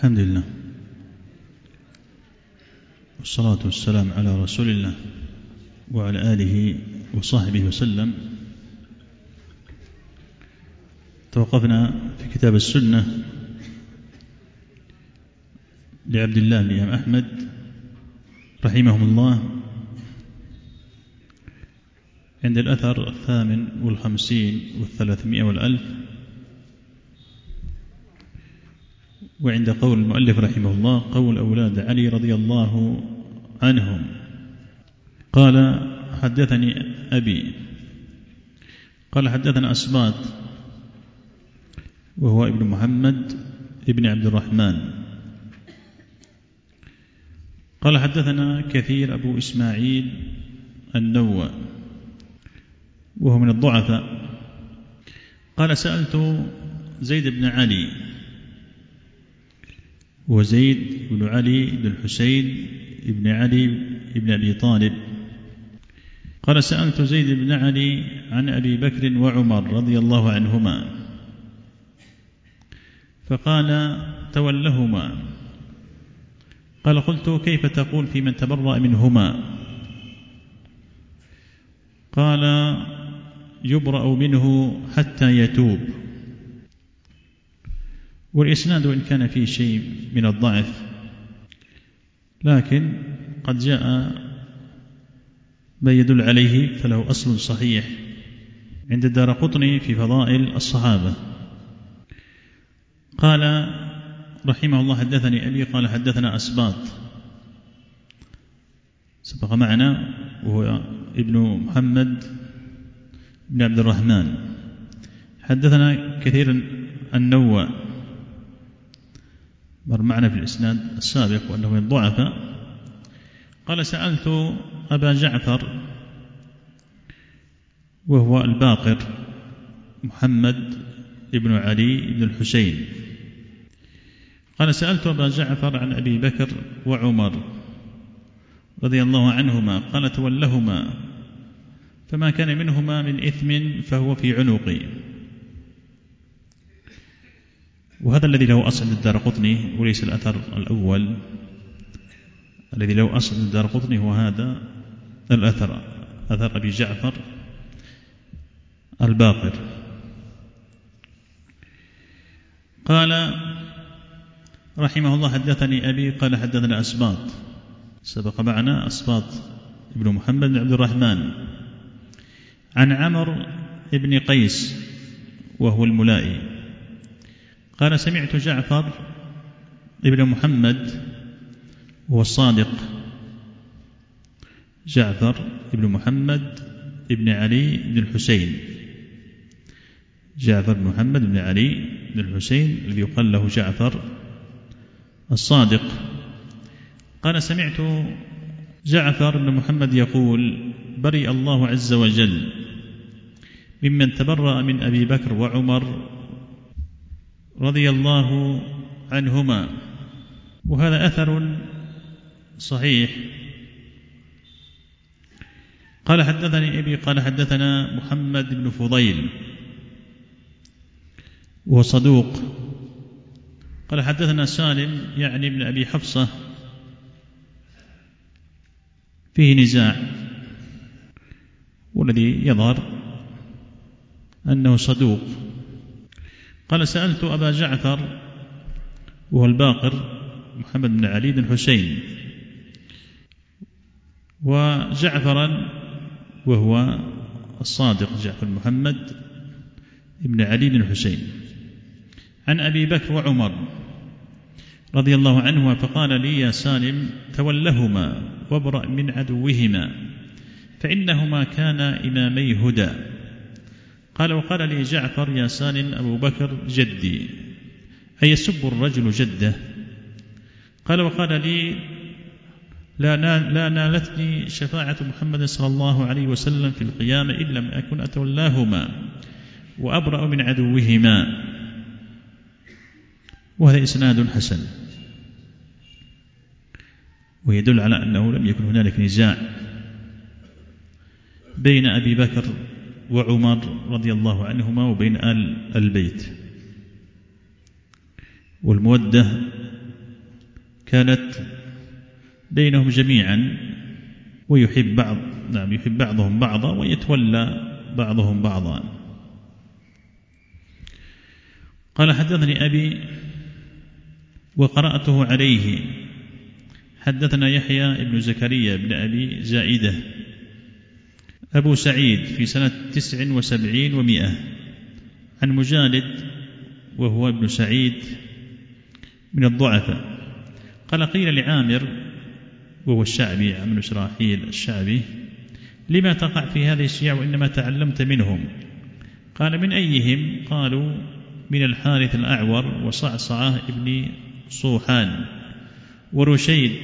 الحمد لله والصلاة والسلام على رسول الله وعلى آله وصحبه وسلم. توقفنا في كتاب السنة لعبد الله بن إمام أحمد رحمه الله عند الأثر 58 و300 والألف، وعند قول المؤلف رحمه الله قول أولاد علي رضي الله عنهم. قال حدثني أبي قال حدثنا أسباط وهو ابن محمد ابن عبد الرحمن قال حدثنا كثير أبو إسماعيل النوى وهو من الضعفاء قال سألت زيد بن علي وزيد بن علي بن الحسين بن علي بن أبي طالب قال سألت زيد بن علي عن أبي بكر وعمر رضي الله عنهما فقال تولهما. قال قلت كيف تقول في من تبرأ منهما؟ قال يبرأ منه حتى يتوب. والإسناد إن كان فيه شيء من الضعف لكن قد جاء ما يدل عليه فله أصل صحيح عند الدارقطني في فضائل الصحابة. قال رحمه الله حدثني أبي قال حدثنا أسباط سبق معنا وهو ابن محمد بن عبد الرحمن. حدثنا كثير النوى مر معنا في الإسناد السابق وأنه من الضعفاء. قال سألت أبا جعفر وهو الباقر محمد بن علي بن الحسين قال سألت أبا جعفر عن أبي بكر وعمر رضي الله عنهما قال تولهما فما كان منهما من إثم فهو في عنقي. وهذا الذي له أصل الدارقطني وليس الأثر الأول. الذي له أصل الدارقطني هو هذا الأثر، أثر أبي جعفر الباقر. قال رحمه الله حدثني أبي قال حدثنا أسباط سبق معنا أسباط ابن محمد بن عبد الرحمن عن عمرو بن قيس وهو الملائي قال سمعت جعفر ابن محمد وهو الصادق جعفر ابن محمد ابن علي بن الحسين جعفر بن محمد بن علي بن الحسين الذي يقال له جعفر الصادق قال سمعت جعفر بن محمد يقول برئ الله عز وجل ممن تبرأ من أبي بكر وعمر رضي الله عنهما. وهذا أثر صحيح. قال حدثني أبي قال حدثنا محمد بن فضيل وهو صدوق قال حدثنا سالم يعني ابن أبي حفصة فيه نزاع والذي يظهر أنه صدوق. قال سألت أبا جعفر وهو الباقر محمد بن علي بن حسين وجعفرا وهو الصادق جعفر محمد بن علي بن حسين عن أبي بكر وعمر رضي الله عنهما فقال لي يا سالم تولهما وابرأ من عدوهما فإنهما كانا إمامي هدى. قال وقال لي جعفر يا سالم أبو بكر جدي أي يسب الرجل جده؟ قال وقال لي لا نالتني شفاعة محمد صلى الله عليه وسلم في القيامة إن لم أكن أتولاهما وأبرأ من عدوهما. وهذا إسناد حسن ويدل على أنه لم يكن هنالك نزاع بين أبي بكر وعمر رضي الله عنهما وبين آل البيت، والمودة كانت بينهم جميعا، ويحب يحب بعضهم بعضا ويتولى بعضهم بعضا. قال حدثني أبي وقرأته عليه. حدثنا يحيى بن زكريا بن أبي زائدة أبو سعيد في سنة 79 و100 عن مجالد وهو ابن سعيد من الضعفاء. قال قيل لعامر وهو الشعبي، عمرو بن شراحيل الشعبي: لما تقع في هذه الشيع وإنما تعلمت منهم؟ قال: من أيهم؟ قالوا: من الحارث الأعور وصعصعة ابن صوحان ورشيد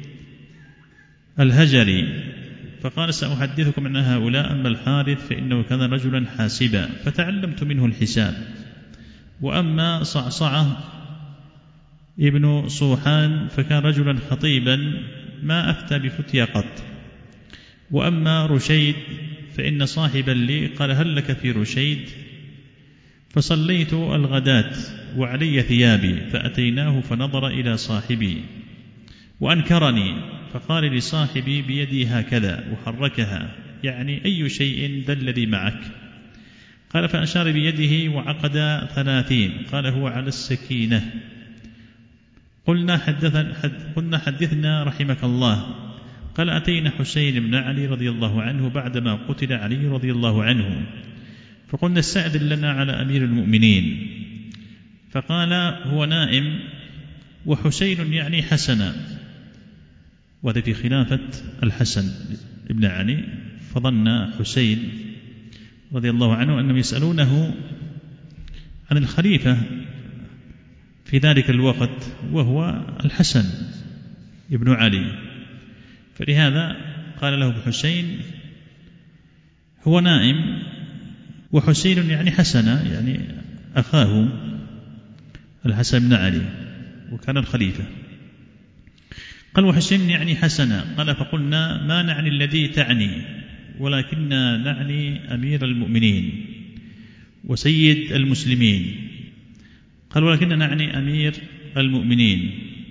الهجري. فقال: سأحدثكم عن هؤلاء، أما الحارث فإنه كان رجلا حاسبا فتعلمت منه الحساب، وأما صعصعة ابن صوحان فكان رجلا خطيبا ما أفتى بفتيا قط، وأما رشيد فإن صاحبا لي قال: هل لك في رشيد؟ فصليت الغداة وعلي ثيابي، فأتيناه فنظر إلى صاحبي وأنكرني، فقال لصاحبي بيدي هكذا وحركها، يعني أي شيء ذا الذي معك؟ قال: فأشار بيده وعقد 30. قال: هو على السكينة. قلنا حدثنا رحمك الله. قال: أتينا حسين بن علي رضي الله عنه بعدما قتل علي رضي الله عنه، فقلنا: استأذن لنا على أمير المؤمنين. فقال: هو نائم. وحسين يعني حسنا، وهذا في خلافة الحسن ابن علي، فظن حسين رضي الله عنه أنهم يسألونه عن الخليفة في ذلك الوقت وهو الحسن ابن علي، فلهذا قال له حسين: هو نائم. وحسين يعني حسن، يعني أخاه الحسن بن علي وكان الخليفة. قال: وحسين يعني حسنا. قال: فقلنا: ما نعني الذي تعني، ولكننا نعني أمير المؤمنين وسيد المسلمين. قال: ولكننا نعني أمير المؤمنين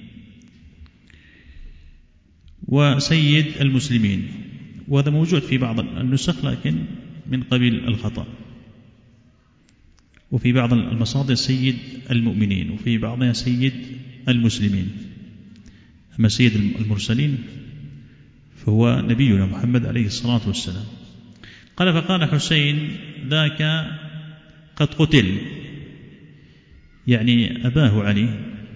وسيد المسلمين. وهذا موجود في بعض النسخ لكن من قبيل الخطأ، وفي بعض المصادر سيد المؤمنين وفي بعضها سيد المسلمين. أما سيد المرسلين فهو نبينا محمد عليه الصلاة والسلام. قال: فقال حسين: ذاك قد قتل، يعني أباه علي.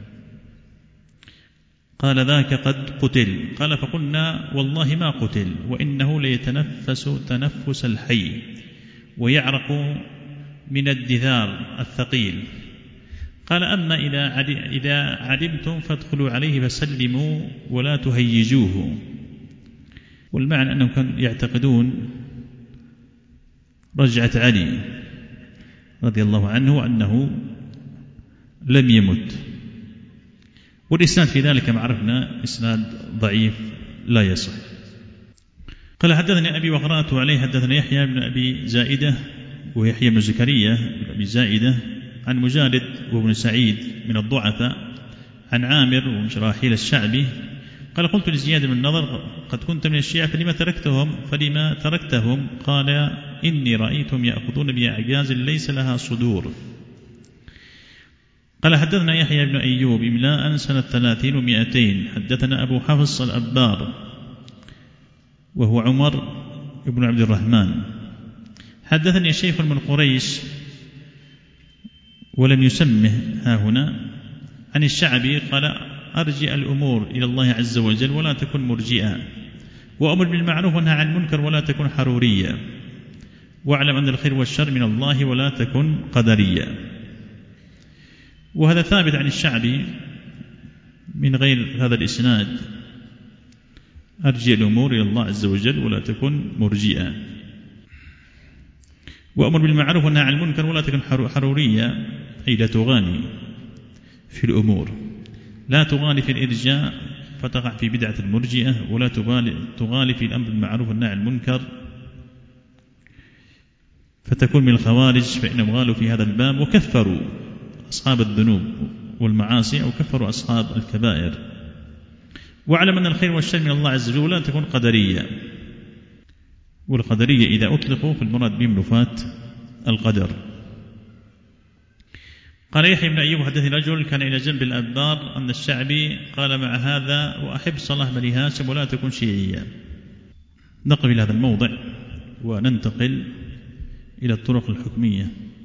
قال: ذاك قد قتل. قال: فقلنا: والله ما قتل، وإنه ليتنفس تنفس الحي ويعرق من الدثار الثقيل. قال: أما إذا علمتم فادخلوا عليه فسلموا ولا تهيجوه. والمعنى أنهم كانوا يعتقدون رجعة علي رضي الله عنه أنه لم يمت. والإسناد في ذلك ما عرفنا إسناد ضعيف لا يصح. قال: حدثني أبي وقرأته عليه. حدثنا يحيى بن أبي زائدة ويحيى بن زكريا بن أبي زائدة عن مجالد وابن سعيد من الضعفاء عن عامر وابن شراحيل الشعبي قال: قلت لزياد بن النضر: قد كنت من الشيعة فلما تركتهم؟ قال: إني رأيتهم يأخذون بأعجاز ليس لها صدور. قال: حدثنا يحيى بن أيوب إملاء سنة 30 و200. حدثنا أبو حفص الأبار وهو عمر بن عبد الرحمن. حدثني شيخ من قريش ولم يسمه ها هنا عن الشعبي قال: أرجع الأمور إلى الله عز وجل ولا تكن مرجئا، وأمر بالمعروف وانهى عن المنكر ولا تكن حروريا، واعلم أن الخير والشر من الله ولا تكن قدريا. وهذا ثابت عن الشعبي من غير هذا الإسناد: أرجع الأمور إلى الله عز وجل ولا تكن مرجئا، وأمر بالمعروف وانهى عن المنكر ولا تكن حروريا، أي لا تغالي في الأمور، لا تغالي في الإرجاء فتقع في بدعة المرجئة، ولا تغالي في الأمر بالمعروف والنهي عن المنكر فتكون من الخوارج، فإنهم غالوا في هذا الباب وكفروا أصحاب الذنوب والمعاصي أو كفروا أصحاب الكبائر. واعلم أن الخير والشر من الله عز وجل لا تكون قدرية، والقدرية إذا أطلقوا فالمراد بهم نفاة القدر. قال يحيى بن أيوب حدثني رجل كان إلى جنب الأبار أن الشعبي قال مع هذا وأحب صلاح بني هاشم ولا تكون شيعيا. نقف إلى هذا الموضع وننتقل إلى الطرق الحكمية.